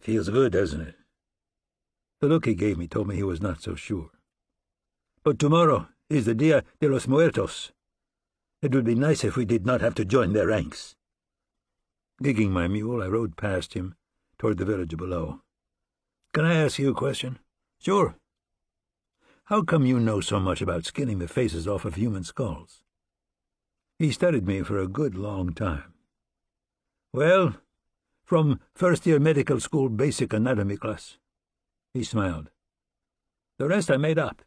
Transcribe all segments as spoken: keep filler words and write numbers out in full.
Feels good, doesn't it? The look he gave me told me he was not so sure. But tomorrow is the Dia de los Muertos. It would be nice if we did not have to join their ranks. Gigging my mule, I rode past him toward the village below. Can I ask you a question? Sure. How come you know so much about skinning the faces off of human skulls? He studied me for a good long time. Well, from first-year medical school basic anatomy class. He smiled. The rest I made up.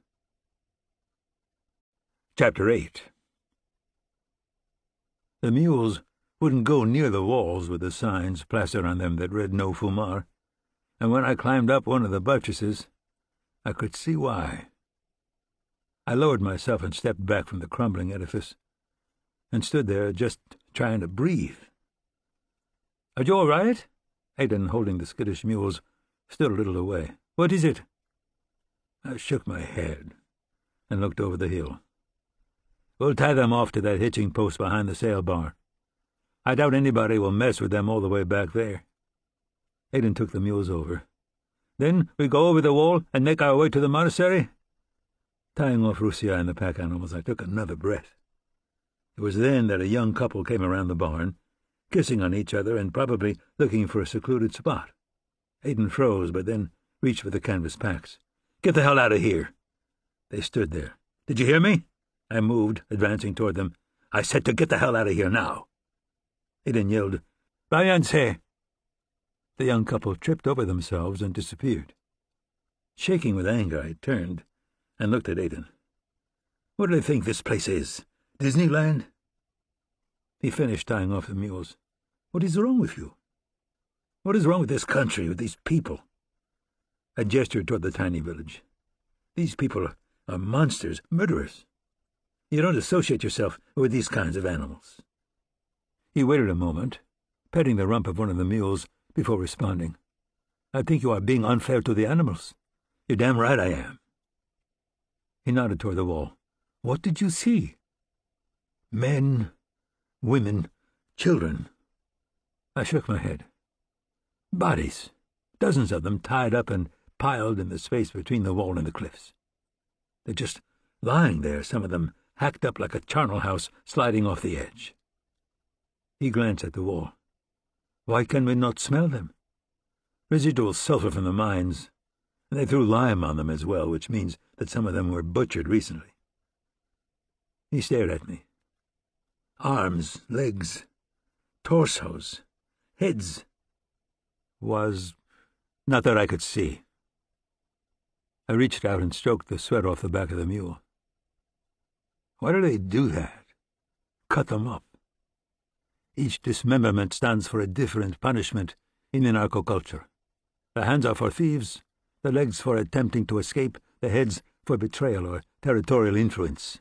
Chapter eight. The mules wouldn't go near the walls with the signs plastered on them that read no fumar, and when I climbed up one of the buttresses, I could see why. I lowered myself and stepped back from the crumbling edifice, and stood there just trying to breathe. Are you all right? Aidan, holding the skittish mules, stood a little away. What is it? I shook my head and looked over the hill. We'll tie them off to that hitching post behind the sail bar. I doubt anybody will mess with them all the way back there. Aidan took the mules over. Then we go over the wall and make our way to the monastery? Tying off Rusia and the pack animals, I took another breath. It was then that a young couple came around the barn, kissing on each other and probably looking for a secluded spot. Aidan froze, but then reached for the canvas packs. Get the hell out of here! They stood there. Did you hear me? I moved, advancing toward them. I said to get the hell out of here now. Aidan yelled, Váyanse! The young couple tripped over themselves and disappeared. Shaking with anger, I turned and looked at Aidan. What do they think this place is? Disneyland? He finished tying off the mules. What is wrong with you? What is wrong with this country, with these people? I gestured toward the tiny village. These people are, are monsters, murderers. You don't associate yourself with these kinds of animals. He waited a moment, petting the rump of one of the mules, before responding. I think you are being unfair to the animals. You're damn right I am. He nodded toward the wall. What did you see? Men, women, children. I shook my head. Bodies, dozens of them tied up and piled in the space between the wall and the cliffs. They're just lying there, some of them hacked up like a charnel house sliding off the edge. He glanced at the wall. Why can we not smell them? Residual sulfur from the mines, and they threw lime on them as well, which means that some of them were butchered recently. He stared at me. Arms, legs, torsos, heads. Was not that I could see. I reached out and stroked the sweat off the back of the mule. Why do they do that? Cut them up. Each dismemberment stands for a different punishment in the narco-culture. The hands are for thieves, the legs for attempting to escape, the heads for betrayal or territorial influence.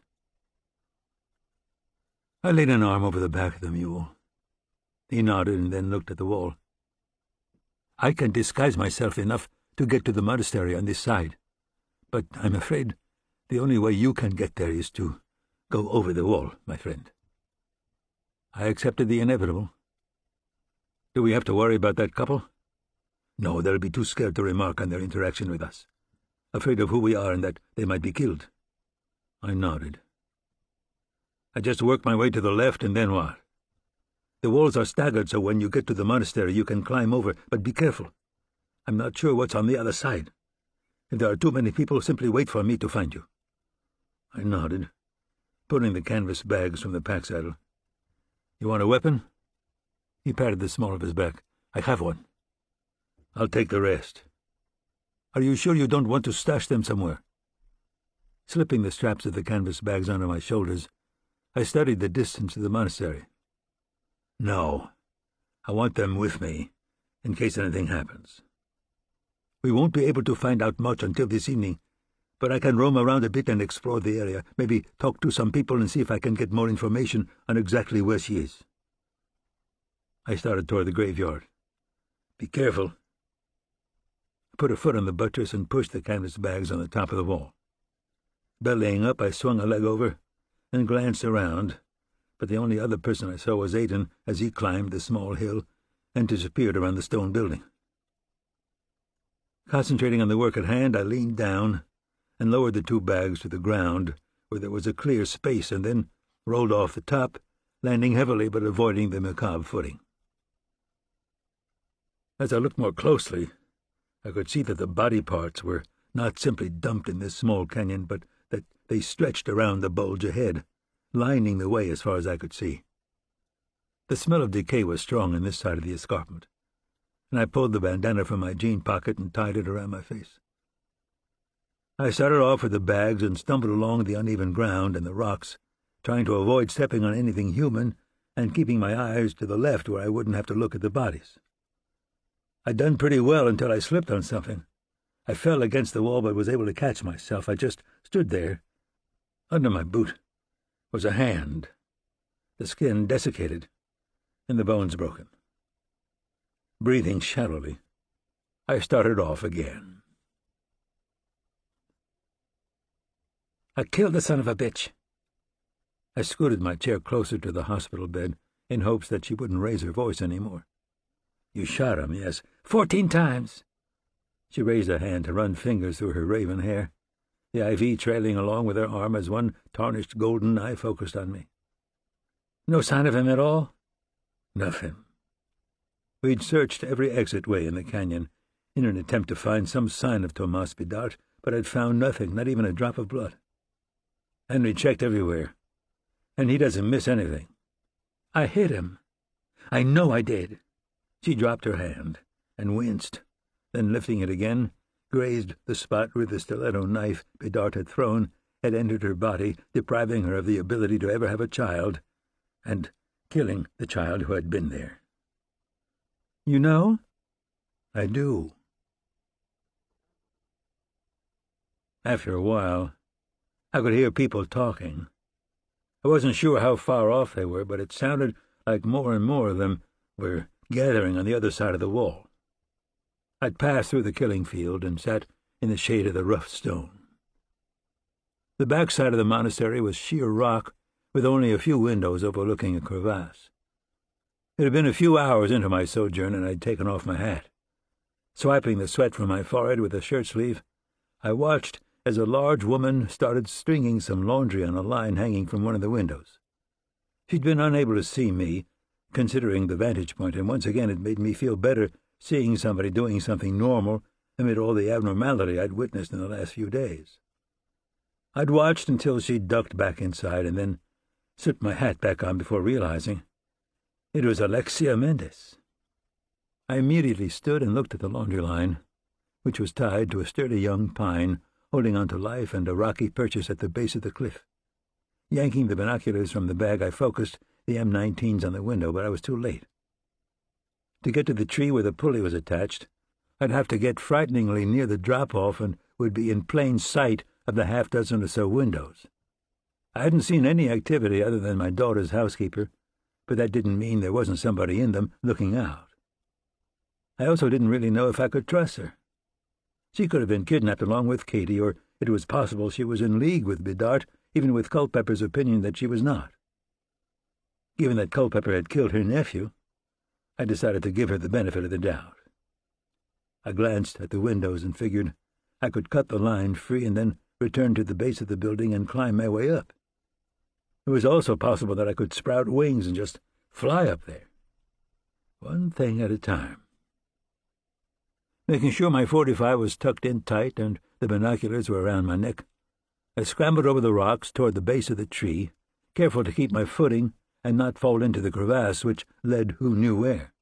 I laid an arm over the back of the mule. He nodded and then looked at the wall. I can disguise myself enough to get to the monastery on this side, but I'm afraid the only way you can get there is to go over the wall, my friend. I accepted the inevitable. Do we have to worry about that couple? No, they'll be too scared to remark on their interaction with us, afraid of who we are and that they might be killed. I nodded. I just worked my way to the left, and then what? The walls are staggered, so when you get to the monastery you can climb over, but be careful. I'm not sure what's on the other side. If there are too many people, simply wait for me to find you. I nodded, pulling the canvas bags from the pack saddle. You want a weapon? He patted the small of his back. I have one. I'll take the rest. Are you sure you don't want to stash them somewhere? Slipping the straps of the canvas bags onto my shoulders, I studied the distance to the monastery. No, I want them with me, in case anything happens. We won't be able to find out much until this evening, but I can roam around a bit and explore the area, maybe talk to some people and see if I can get more information on exactly where she is. I started toward the graveyard. Be careful. I put a foot on the buttress and pushed the canvas bags on the top of the wall. Bellying up, I swung a leg over and glanced around, but the only other person I saw was Aidan as he climbed the small hill and disappeared around the stone building. Concentrating on the work at hand, I leaned down and lowered the two bags to the ground, where there was a clear space, and then rolled off the top, landing heavily but avoiding the macabre footing. As I looked more closely, I could see that the body parts were not simply dumped in this small canyon, but that they stretched around the bulge ahead, lining the way as far as I could see. The smell of decay was strong in this side of the escarpment, and I pulled the bandana from my jean pocket and tied it around my face. I started off with the bags and stumbled along the uneven ground and the rocks, trying to avoid stepping on anything human and keeping my eyes to the left where I wouldn't have to look at the bodies. I'd done pretty well until I slipped on something. I fell against the wall but was able to catch myself. I just stood there. Under my boot was a hand, the skin desiccated and the bones broken. Breathing shallowly, I started off again. I killed the son of a bitch. I scooted my chair closer to the hospital bed in hopes that she wouldn't raise her voice any more. You shot him, yes, fourteen times. She raised a hand to run fingers through her raven hair, the I V trailing along with her arm as one tarnished golden eye focused on me. No sign of him at all? Nothing. We'd searched every exit-way in the canyon in an attempt to find some sign of Tomas Bidart, but had found nothing, not even a drop of blood. Henry checked everywhere, and he doesn't miss anything. I hit him. I know I did. She dropped her hand and winced, then lifting it again, grazed the spot where the stiletto knife Bidart had thrown had entered her body, depriving her of the ability to ever have a child, and killing the child who had been there. You know? I do. After a while, I could hear people talking. I wasn't sure how far off they were, but it sounded like more and more of them were gathering on the other side of the wall. I'd passed through the killing field and sat in the shade of the rough stone. The back side of the monastery was sheer rock, with only a few windows overlooking a crevasse. It had been a few hours into my sojourn, and I'd taken off my hat. Swiping the sweat from my forehead with a shirt sleeve, I watched as a large woman started stringing some laundry on a line hanging from one of the windows. She'd been unable to see me, considering the vantage point, and once again it made me feel better seeing somebody doing something normal amid all the abnormality I'd witnessed in the last few days. I'd watched until she ducked back inside and then slipped my hat back on before realizing it was Alexia Mendez. I immediately stood and looked at the laundry line, which was tied to a sturdy young pine holding on to life and a rocky purchase at the base of the cliff. Yanking the binoculars from the bag, I focused the M nineteens on the window, but I was too late. To get to the tree where the pulley was attached, I'd have to get frighteningly near the drop-off and would be in plain sight of the half-dozen or so windows. I hadn't seen any activity other than my daughter's housekeeper, but that didn't mean there wasn't somebody in them looking out. I also didn't really know if I could trust her. She could have been kidnapped along with Katie, or it was possible she was in league with Bidart, even with Culpepper's opinion that she was not. Given that Culpepper had killed her nephew, I decided to give her the benefit of the doubt. I glanced at the windows and figured I could cut the line free and then return to the base of the building and climb my way up. It was also possible that I could sprout wings and just fly up there. One thing at a time. Making sure my forty-five was tucked in tight and the binoculars were around my neck, I scrambled over the rocks toward the base of the tree, careful to keep my footing and not fall into the crevasse which led who knew where.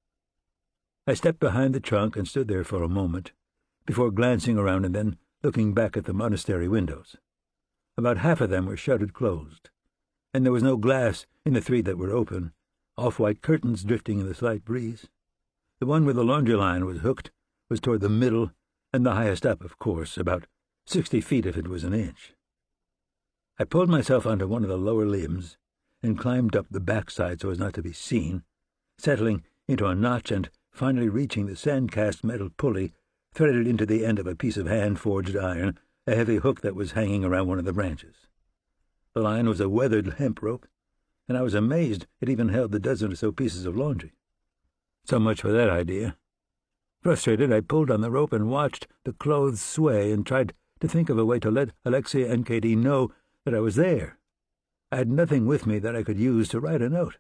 I stepped behind the trunk and stood there for a moment, before glancing around and then looking back at the monastery windows. About half of them were shuttered closed, and there was no glass in the three that were open, off-white curtains drifting in the slight breeze. The one where the laundry line was hooked was toward the middle, and the highest up, of course, about sixty feet if it was an inch. I pulled myself onto one of the lower limbs and climbed up the backside so as not to be seen, settling into a notch and finally reaching the sand-cast metal pulley threaded into the end of a piece of hand-forged iron, a heavy hook that was hanging around one of the branches. The line was a weathered hemp rope, and I was amazed it even held the dozen or so pieces of laundry. So much for that idea. Frustrated, I pulled on the rope and watched the clothes sway and tried to think of a way to let Alexia and Katie know that I was there. I had nothing with me that I could use to write a note.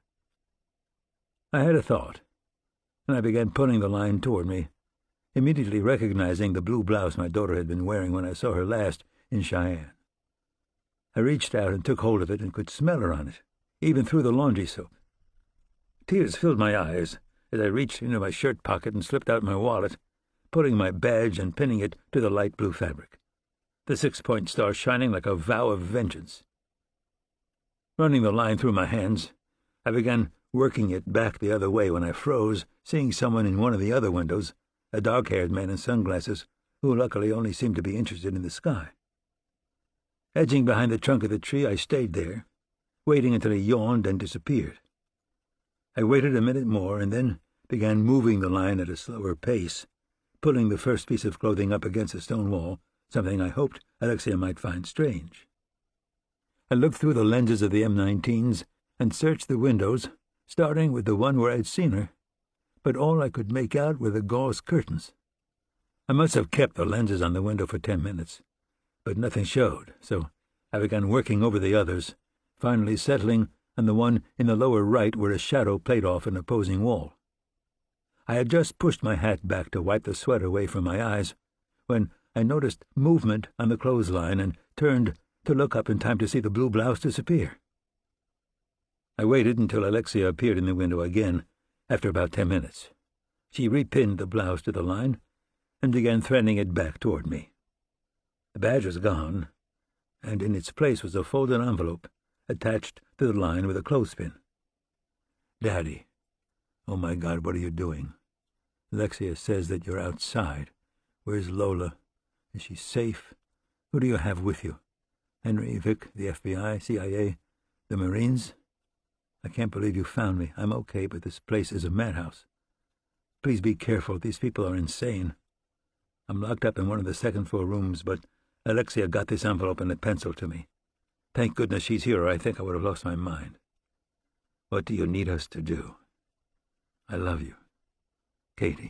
I had a thought, and I began pulling the line toward me, immediately recognizing the blue blouse my daughter had been wearing when I saw her last in Cheyenne. I reached out and took hold of it and could smell her on it, even through the laundry soap. Tears filled my eyes as I reached into my shirt pocket and slipped out my wallet, putting my badge and pinning it to the light blue fabric, the six-point star shining like a vow of vengeance. Running the line through my hands, I began working it back the other way when I froze, seeing someone in one of the other windows, a dark-haired man in sunglasses, who luckily only seemed to be interested in the sky. Edging behind the trunk of the tree, I stayed there, waiting until he yawned and disappeared. I waited a minute more and then began moving the line at a slower pace, pulling the first piece of clothing up against a stone wall, something I hoped Alexia might find strange. I looked through the lenses of the M nineteens and searched the windows, starting with the one where I'd seen her, but all I could make out were the gauze curtains. I must have kept the lenses on the window for ten minutes, but nothing showed, so I began working over the others, finally settling on the one in the lower right where a shadow played off an opposing wall. I had just pushed my hat back to wipe the sweat away from my eyes when I noticed movement on the clothesline and turned to look up in time to see the blue blouse disappear. I waited until Alexia appeared in the window again, after about ten minutes. She repinned the blouse to the line and began threading it back toward me. The badge was gone, and in its place was a folded envelope attached to the line with a clothespin. "Daddy, oh my God, what are you doing? Alexia says that you're outside. Where's Lola? Is she safe? Who do you have with you? Henry, Vic, the F B I, C I A, the Marines? I can't believe you found me. I'm okay, but this place is a madhouse. Please be careful. These people are insane. I'm locked up in one of the second-floor rooms, but Alexia got this envelope and a pencil to me. Thank goodness she's here, or I think I would have lost my mind. What do you need us to do? I love you. Katie."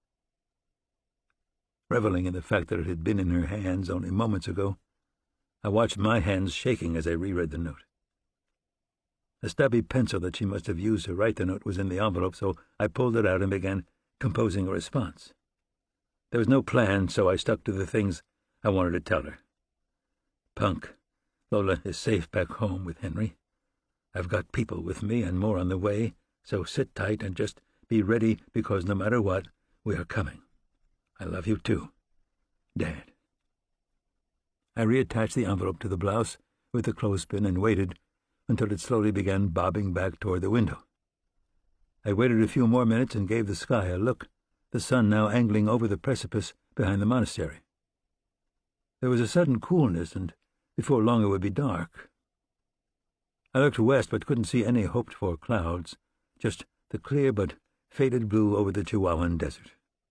Reveling in the fact that it had been in her hands only moments ago, I watched my hands shaking as I reread the note. A stubby pencil that she must have used to write the note was in the envelope, so I pulled it out and began composing a response. There was no plan, so I stuck to the things I wanted to tell her. Punk, Lola is safe back home with Henry. I've got people with me and more on the way, so sit tight and just be ready because no matter what, we are coming. I love you too. Dad. I reattached the envelope to the blouse with the clothespin and waited until it slowly began bobbing back toward the window. I waited a few more minutes and gave the sky a look, the sun now angling over the precipice behind the monastery. There was a sudden coolness, and before long it would be dark. I looked west but couldn't see any hoped-for clouds, just the clear but faded blue over the Chihuahuan desert.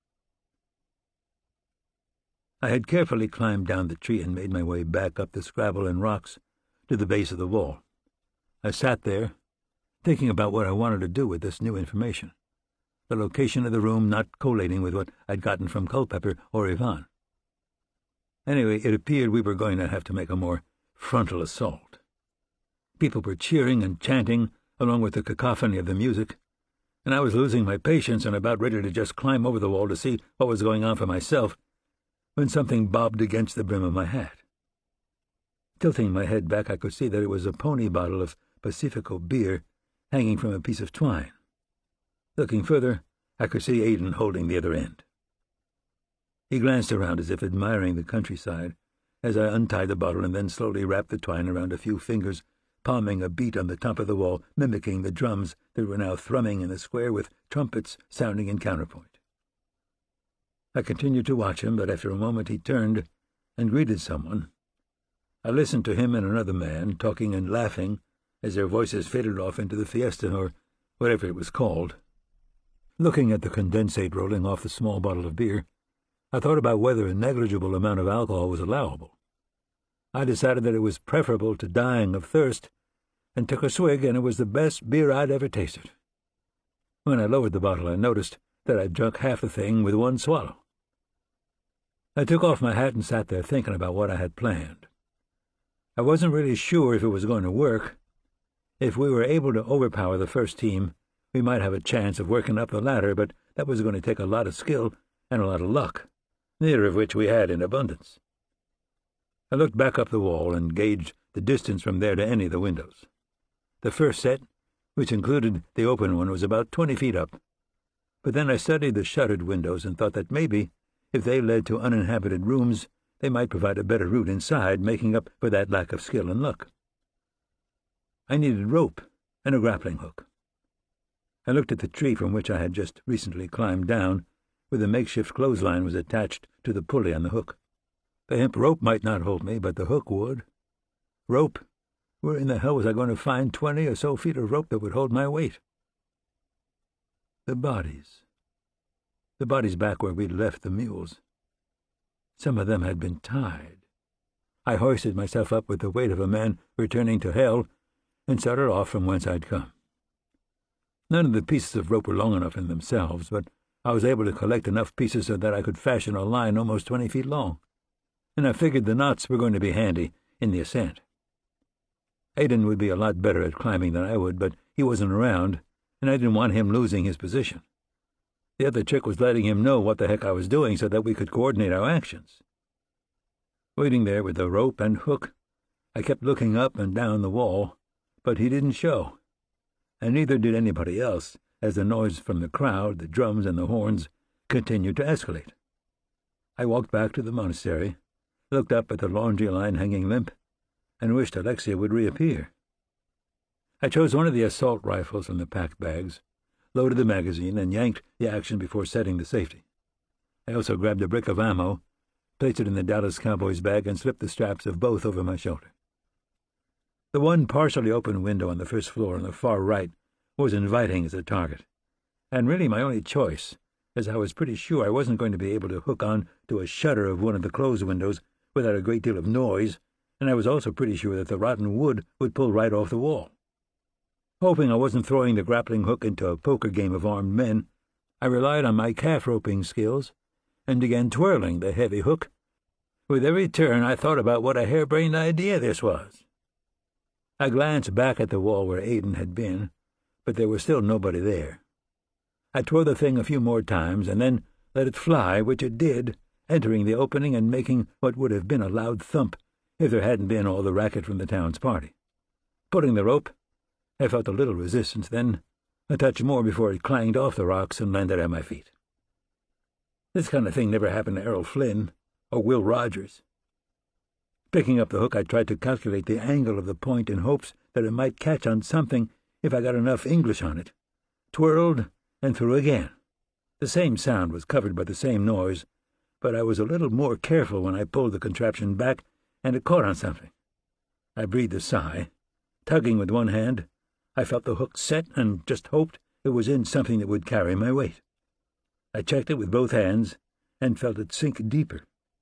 I had carefully climbed down the tree and made my way back up the scrabble and rocks to the base of the wall. I sat there, thinking about what I wanted to do with this new information, the location of the room not collating with what I'd gotten from Culpepper or Yvonne. Anyway, it appeared we were going to have to make a more frontal assault. People were cheering and chanting, along with the cacophony of the music, and I was losing my patience and about ready to just climb over the wall to see what was going on for myself, when something bobbed against the brim of my hat. Tilting my head back, I could see that it was a pony bottle of Pacifico beer hanging from a piece of twine. Looking further, I could see Aiden holding the other end. He glanced around as if admiring the countryside, as I untied the bottle and then slowly wrapped the twine around a few fingers, palming a beat on the top of the wall, mimicking the drums that were now thrumming in the square with trumpets sounding in counterpoint. I continued to watch him, but after a moment he turned and greeted someone. I listened to him and another man, talking and laughing, as their voices faded off into the fiesta, or whatever it was called. Looking at the condensate rolling off the small bottle of beer, I thought about whether a negligible amount of alcohol was allowable. I decided that it was preferable to dying of thirst, and took a swig, and it was the best beer I'd ever tasted. When I lowered the bottle, I noticed that I'd drunk half the thing with one swallow. I took off my hat and sat there thinking about what I had planned. I wasn't really sure if it was going to work. If we were able to overpower the first team, we might have a chance of working up the ladder, but that was going to take a lot of skill and a lot of luck, neither of which we had in abundance. I looked back up the wall and gauged the distance from there to any of the windows. The first set, which included the open one, was about twenty feet up. But then I studied the shuttered windows and thought that maybe, if they led to uninhabited rooms, they might provide a better route inside, making up for that lack of skill and luck. I needed rope and a grappling hook. I looked at the tree from which I had just recently climbed down, where the makeshift clothesline was attached to the pulley on the hook. The hemp rope might not hold me, but the hook would. Rope? Where in the hell was I going to find twenty or so feet of rope that would hold my weight? The bodies. The bodies back where we'd left the mules. Some of them had been tied. I hoisted myself up with the weight of a man returning to hell and started off from whence I'd come. None of the pieces of rope were long enough in themselves, but I was able to collect enough pieces so that I could fashion a line almost twenty feet long, and I figured the knots were going to be handy in the ascent. Aiden would be a lot better at climbing than I would, but he wasn't around, and I didn't want him losing his position. The other trick was letting him know what the heck I was doing so that we could coordinate our actions. Waiting there with the rope and hook, I kept looking up and down the wall, but he didn't show, and neither did anybody else, as the noise from the crowd, the drums and the horns, continued to escalate. I walked back to the monastery, looked up at the laundry line hanging limp, and wished Alexia would reappear. I chose one of the assault rifles from the pack bags, loaded the magazine, and yanked the action before setting the safety. I also grabbed a brick of ammo, placed it in the Dallas Cowboys bag, and slipped the straps of both over my shoulder. The one partially open window on the first floor on the far right was inviting as a target, and really my only choice, as I was pretty sure I wasn't going to be able to hook on to a shutter of one of the closed windows without a great deal of noise, and I was also pretty sure that the rotten wood would pull right off the wall. Hoping I wasn't throwing the grappling hook into a poker game of armed men, I relied on my calf-roping skills and began twirling the heavy hook. With every turn I thought about what a harebrained idea this was. I glanced back at the wall where Aiden had been, but there was still nobody there. I twirled the thing a few more times and then let it fly, which it did, entering the opening and making what would have been a loud thump if there hadn't been all the racket from the town's party. Pulling the rope, I felt a little resistance, then a touch more before it clanged off the rocks and landed at my feet. This kind of thing never happened to Errol Flynn or Will Rogers. Picking up the hook, I tried to calculate the angle of the point in hopes that it might catch on something if I got enough English on it. Twirled and threw again. The same sound was covered by the same noise, but I was a little more careful when I pulled the contraption back and it caught on something. I breathed a sigh. Tugging with one hand, I felt the hook set and just hoped it was in something that would carry my weight. I checked it with both hands and felt it sink deeper.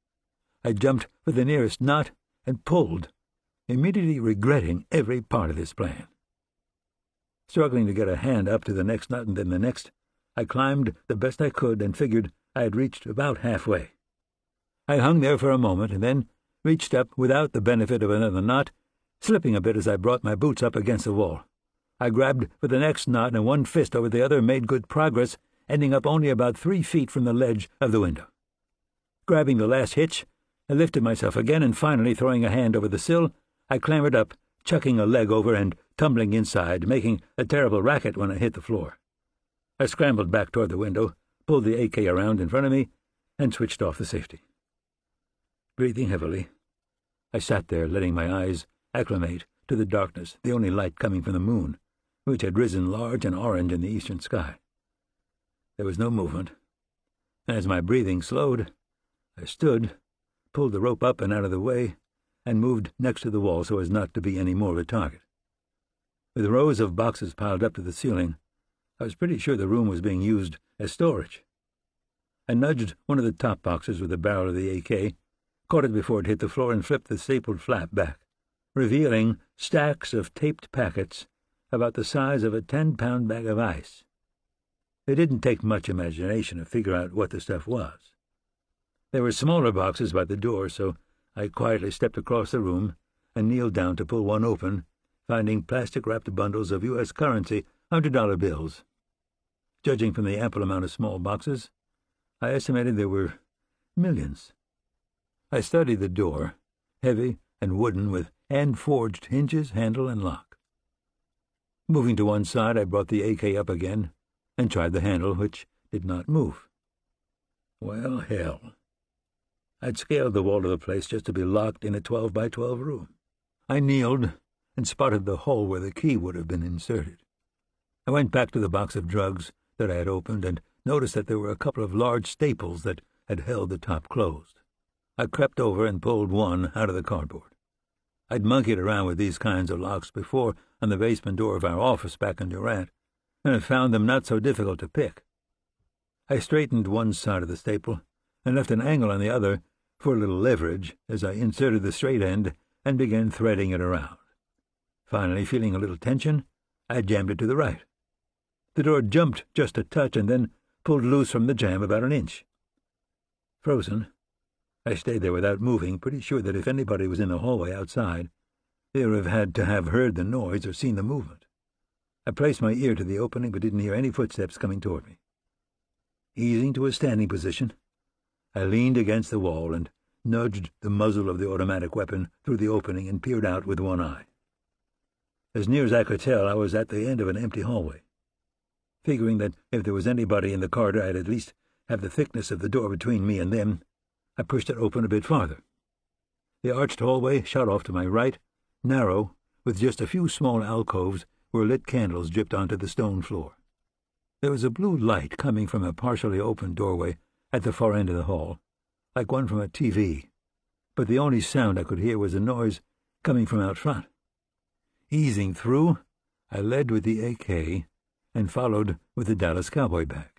I jumped for the nearest knot and pulled, immediately regretting every part of this plan. Struggling to get a hand up to the next knot and then the next, I climbed the best I could and figured I had reached about halfway. I hung there for a moment and then reached up without the benefit of another knot, slipping a bit as I brought my boots up against the wall. I grabbed for the next knot, and one fist over the other made good progress, ending up only about three feet from the ledge of the window. Grabbing the last hitch, I lifted myself again, and finally, throwing a hand over the sill, I clambered up, chucking a leg over and tumbling inside, making a terrible racket when I hit the floor. I scrambled back toward the window, pulled the A K around in front of me, and switched off the safety. Breathing heavily, I sat there, letting my eyes acclimate to the darkness, the only light coming from the moon, which had risen large and orange in the eastern sky. There was no movement, and as my breathing slowed, I stood, pulled the rope up and out of the way, and moved next to the wall so as not to be any more of a target. With rows of boxes piled up to the ceiling, I was pretty sure the room was being used as storage. I nudged one of the top boxes with the barrel of the A K, caught it before it hit the floor, and flipped the stapled flap back, revealing stacks of taped packets about the size of a ten-pound bag of ice. It didn't take much imagination to figure out what the stuff was. There were smaller boxes by the door, so I quietly stepped across the room and kneeled down to pull one open, finding plastic-wrapped bundles of U S currency, hundred dollar bills. Judging from the ample amount of small boxes, I estimated there were millions. I studied the door, heavy and wooden, with hand-forged hinges, handle, and lock. Moving to one side, I brought the A K up again and tried the handle, which did not move. Well, hell. I'd scaled the wall of the place just to be locked in a twelve by twelve room. I kneeled and spotted the hole where the key would have been inserted. I went back to the box of drugs that I had opened and noticed that there were a couple of large staples that had held the top closed. I crept over and pulled one out of the cardboard. I'd monkeyed around with these kinds of locks before on the basement door of our office back in Durant, and had found them not so difficult to pick. I straightened one side of the staple and left an angle on the other for a little leverage as I inserted the straight end and began threading it around. Finally, feeling a little tension, I jammed it to the right. The door jumped just a touch and then pulled loose from the jam about an inch. Frozen, I stayed there without moving, pretty sure that if anybody was in the hallway outside, they would have had to have heard the noise or seen the movement. I placed my ear to the opening but didn't hear any footsteps coming toward me. Easing to a standing position, I leaned against the wall and nudged the muzzle of the automatic weapon through the opening and peered out with one eye. As near as I could tell, I was at the end of an empty hallway. Figuring that if there was anybody in the corridor, I'd at least have the thickness of the door between me and them, I pushed it open a bit farther. The arched hallway shot off to my right, narrow, with just a few small alcoves where lit candles dripped onto the stone floor. There was a blue light coming from a partially open doorway at the far end of the hall, like one from a T V, but the only sound I could hear was a noise coming from out front. Easing through, I led with the A K and followed with the Dallas cowboy bag.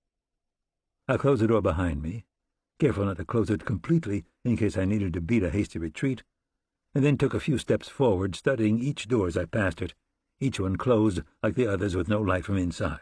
I closed the door behind me, careful not to close it completely in case I needed to beat a hasty retreat, and then took a few steps forward, studying each door as I passed it, each one closed like the others with no light from inside.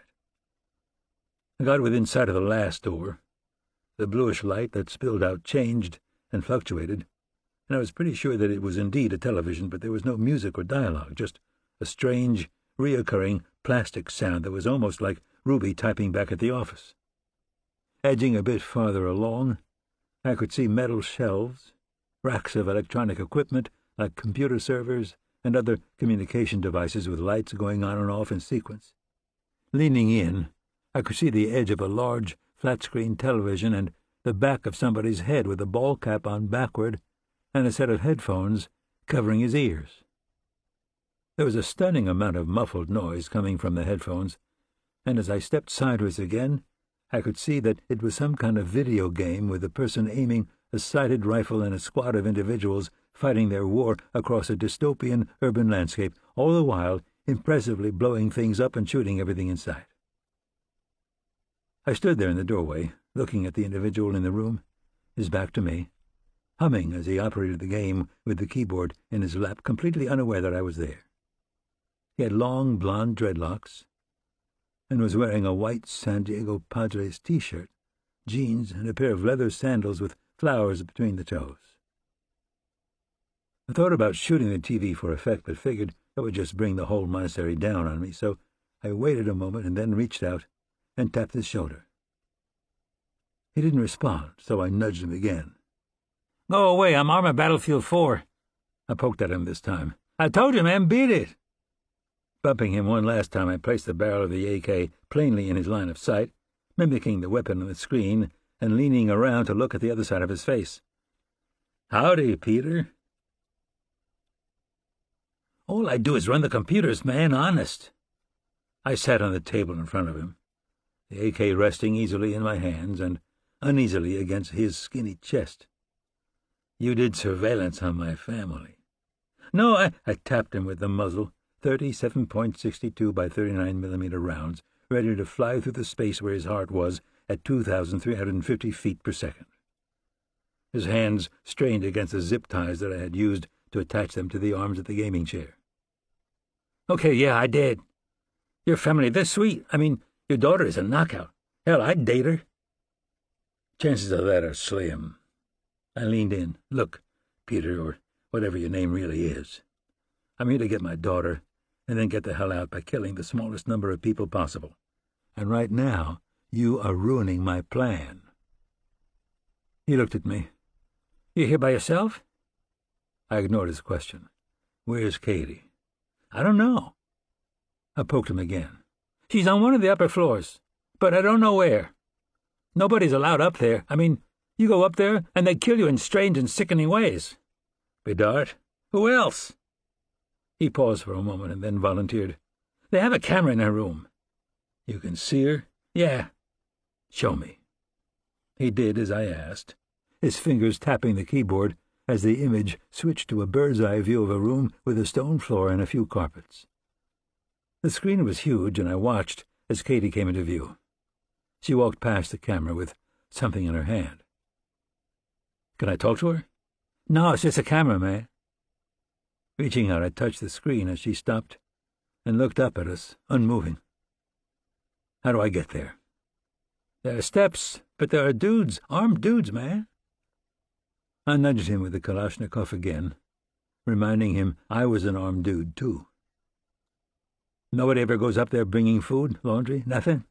I got within sight of the last door. The bluish light that spilled out changed and fluctuated, and I was pretty sure that it was indeed a television, but there was no music or dialogue, just a strange, reoccurring plastic sound that was almost like Ruby typing back at the office. Edging a bit farther along, I could see metal shelves, racks of electronic equipment like computer servers and other communication devices with lights going on and off in sequence. Leaning in, I could see the edge of a large, flat-screen television and the back of somebody's head with a ball cap on backward and a set of headphones covering his ears. There was a stunning amount of muffled noise coming from the headphones, and as I stepped sideways again, I could see that it was some kind of video game with a person aiming a sighted rifle and a squad of individuals fighting their war across a dystopian urban landscape, all the while impressively blowing things up and shooting everything in sight. I stood there in the doorway, looking at the individual in the room, his back to me, humming as he operated the game with the keyboard in his lap, completely unaware that I was there. He had long blonde dreadlocks and was wearing a white San Diego Padres T-shirt, jeans, and a pair of leather sandals with flowers between the toes. I thought about shooting the T V for effect, but figured that would just bring the whole monastery down on me, so I waited a moment and then reached out and tapped his shoulder. He didn't respond, so I nudged him again. "Go away, I'm Armored Battlefield four. I poked at him this time. "I told you, man, beat it!" Bumping him one last time, I placed the barrel of the A K plainly in his line of sight, mimicking the weapon on the screen, and leaning around to look at the other side of his face. "Howdy, Peter." "All I do is run the computers, man, honest." I sat on the table in front of him, the A K resting easily in my hands and uneasily against his skinny chest. "You did surveillance on my family." "No, I—" I tapped him with the muzzle, thirty-seven point six two by thirty-nine millimeter rounds, ready to fly through the space where his heart was at two thousand three hundred fifty feet per second. His hands strained against the zip ties that I had used to attach them to the arms of the gaming chair. "Okay, yeah, I did. Your family, they're sweet. I mean, Your daughter is a knockout. Hell, I'd date her. Chances of that are slim. I leaned in. Look, Peter, or whatever your name really is. I'm here to get my daughter, and then get the hell out by killing the smallest number of people possible. And right now, you are ruining my plan. He looked at me. You here by yourself? I ignored his question. Where's Katie? I don't know. I poked him again. She's on one of the upper floors, but I don't know where. Nobody's allowed up there. I mean, you go up there, and they kill you in strange and sickening ways. Bedard? Who else? He paused for a moment and then volunteered. They have a camera in her room. You can see her? Yeah. Show me. He did as I asked, his fingers tapping the keyboard as the image switched to a bird's-eye view of a room with a stone floor and a few carpets. The screen was huge, and I watched as Katie came into view. She walked past the camera with something in her hand. Can I talk to her? No, it's just a camera, man. Reaching out, I touched the screen as she stopped and looked up at us, unmoving. How do I get there? There are steps, but there are dudes, armed dudes, man. I nudged him with the Kalashnikov again, reminding him I was an armed dude, too. Nobody ever goes up there bringing food, laundry, nothing?